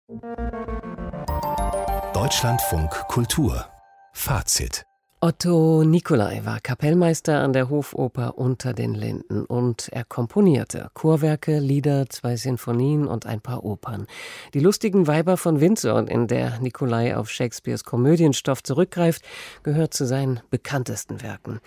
Deutschlandfunk Kultur Fazit. Otto Nicolai war Kapellmeister an der Hofoper Unter den Linden und er komponierte Chorwerke, Lieder, 2 Sinfonien und ein paar Opern. Die lustigen Weiber von Windsor, in der Nicolai auf Shakespeares Komödienstoff zurückgreift, gehört zu seinen bekanntesten Werken.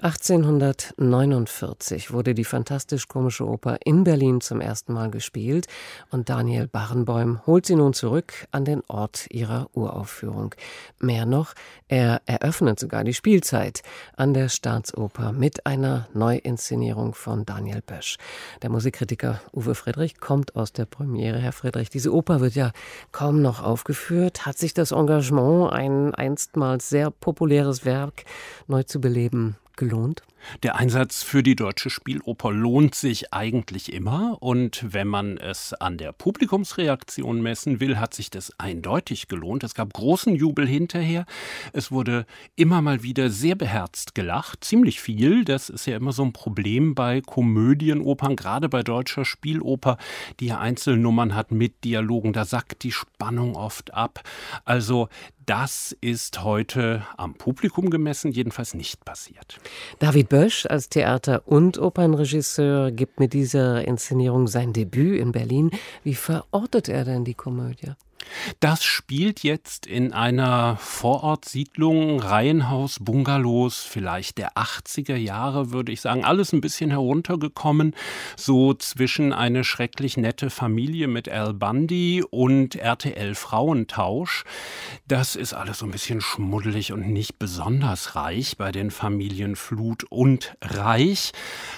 1849 wurde die fantastisch-komische Oper in Berlin zum ersten Mal gespielt und Daniel Barenboim holt sie nun zurück an den Ort ihrer Uraufführung. Mehr noch, er eröffnet sogar die Spielzeit an der Staatsoper mit einer Neuinszenierung von Daniel Bösch. Der Musikkritiker Uwe Friedrich kommt aus der Premiere. Herr Friedrich, diese Oper wird ja kaum noch aufgeführt. Hat sich das Engagement, ein einstmals sehr populäres Werk neu zu beleben, gelohnt? Der Einsatz für die Deutsche Spieloper lohnt sich eigentlich immer. Und wenn man es an der Publikumsreaktion messen will, hat sich das eindeutig gelohnt. Es gab großen Jubel hinterher. Es wurde immer mal wieder sehr beherzt gelacht, ziemlich viel. Das ist ja immer so ein Problem bei Komödienopern, gerade bei Deutscher Spieloper, die ja Einzelnummern hat mit Dialogen. Da sackt die Spannung oft ab. Also das ist heute am Publikum gemessen jedenfalls nicht passiert. David Bösch als Theater- und Opernregisseur gibt mit dieser Inszenierung sein Debüt in Berlin. Wie verortet er denn die Komödie? Das spielt jetzt in einer Vorortsiedlung, Reihenhaus, Bungalows, vielleicht der 80er Jahre, würde ich sagen. Alles ein bisschen heruntergekommen, so zwischen eine schrecklich nette Familie mit Al Bundy und RTL Frauentausch. Das ist alles so ein bisschen schmuddelig und nicht besonders reich bei den Familien Flut und Reich.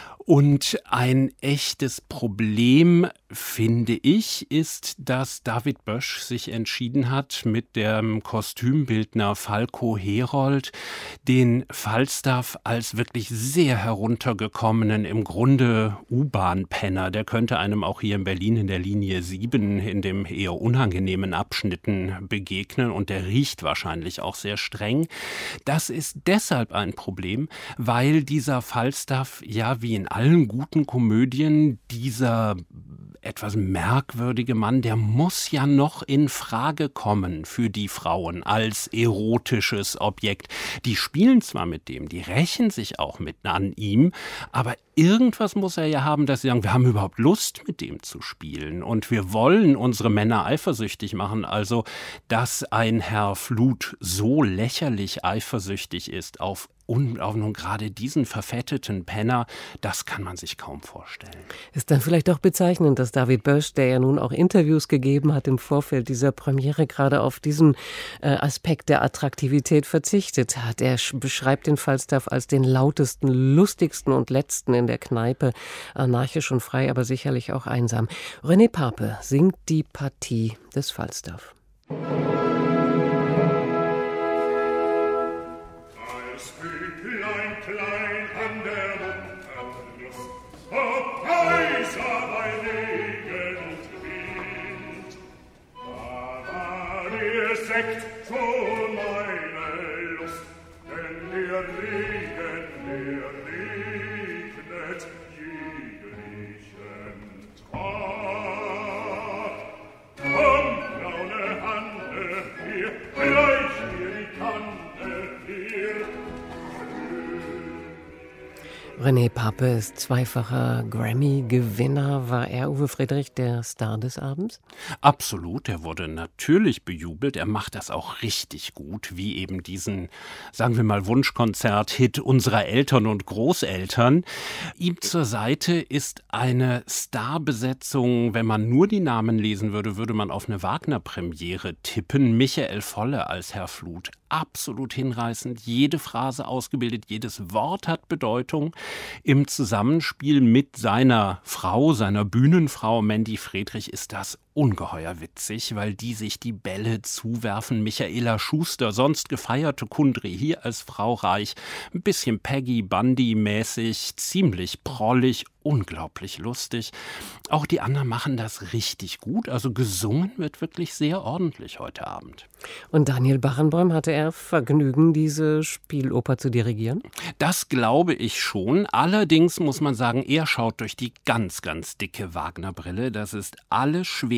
Und ein echtes Problem, finde ich, ist, dass David Bösch sich entschieden hat, mit dem Kostümbildner Falco Herold den Falstaff als wirklich sehr heruntergekommenen, im Grunde U-Bahn-Penner, der könnte einem auch hier in Berlin in der Linie 7 in dem eher unangenehmen Abschnitten begegnen und der riecht wahrscheinlich auch sehr streng. Das ist deshalb ein Problem, weil dieser Falstaff ja wie in allen guten Komödien dieser etwas merkwürdige Mann, der muss ja noch in Frage kommen für die Frauen als erotisches Objekt. Die spielen zwar mit dem, die rächen sich auch mit an ihm, aber irgendwas muss er ja haben, dass sie sagen, wir haben überhaupt Lust, mit dem zu spielen und wir wollen unsere Männer eifersüchtig machen. Also, dass ein Herr Flut so lächerlich eifersüchtig ist auf nun gerade diesen verfetteten Penner, das kann man sich kaum vorstellen. Ist dann vielleicht auch bezeichnend, dass David Bösch, der ja nun auch Interviews gegeben hat im Vorfeld dieser Premiere, gerade auf diesen Aspekt der Attraktivität verzichtet hat. Er beschreibt den Falstaff als den lautesten, lustigsten und letzten in der Kneipe, anarchisch und frei, aber sicherlich auch einsam. René Pape singt die Partie des Falstaff. Sekt schon meine Lust, denn der Regen, der regnet jeglichen Tag. Komm, braune Hande, hier, reich mir die Kanne, hier. René Pape ist zweifacher Grammy-Gewinner. War er, Uwe Friedrich, der Star des Abends? Absolut, er wurde natürlich bejubelt. Er macht das auch richtig gut, wie eben diesen, sagen wir mal, Wunschkonzert-Hit unserer Eltern und Großeltern. Ihm zur Seite ist eine Starbesetzung, wenn man nur die Namen lesen würde, würde man auf eine Wagner-Premiere tippen. Michael Volle als Herr Flut. Absolut hinreißend, jede Phrase ausgebildet, jedes Wort hat Bedeutung. Im Zusammenspiel mit seiner Frau, seiner Bühnenfrau Mandy Friedrich ist das ungeheuer witzig, weil die sich die Bälle zuwerfen. Michaela Schuster, sonst gefeierte Kundry, hier als Frau Reich, ein bisschen Peggy Bundy-mäßig, ziemlich prollig, unglaublich lustig. Auch die anderen machen das richtig gut, also gesungen wird wirklich sehr ordentlich heute Abend. Und Daniel Barenboim, hatte er Vergnügen, diese Spieloper zu dirigieren? Das glaube ich schon. Allerdings muss man sagen, er schaut durch die ganz, ganz dicke Wagner-Brille. Das ist alles schwer.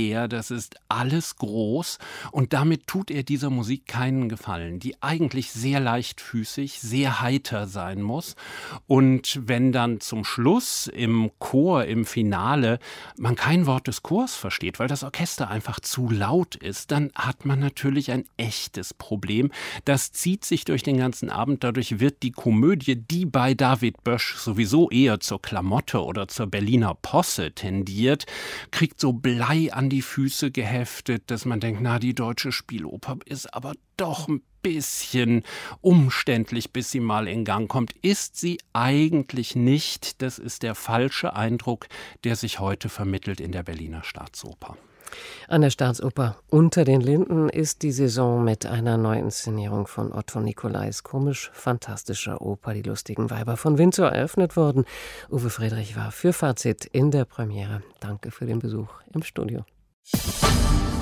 leer, das ist alles groß und damit tut er dieser Musik keinen Gefallen, die eigentlich sehr leichtfüßig, sehr heiter sein muss. Und wenn dann zum Schluss im Chor, im Finale, man kein Wort des Chors versteht, weil das Orchester einfach zu laut ist, dann hat man natürlich ein echtes Problem. Das zieht sich durch den ganzen Abend, dadurch wird die Komödie, die bei David Bösch sowieso eher zur Klamotte oder zur Berliner Posse tendiert, kriegt so Blei an die Füße geheftet, dass man denkt, na, die deutsche Spieloper ist aber doch ein bisschen umständlich, bis sie mal in Gang kommt. Ist sie eigentlich nicht. Das ist der falsche Eindruck, der sich heute vermittelt in der Berliner Staatsoper. An der Staatsoper Unter den Linden ist die Saison mit einer Neuinszenierung von Otto Nicolais komisch-fantastischer Oper Die lustigen Weiber von Windsor eröffnet worden. Uwe Friedrich war für Fazit in der Premiere. Danke für den Besuch im Studio.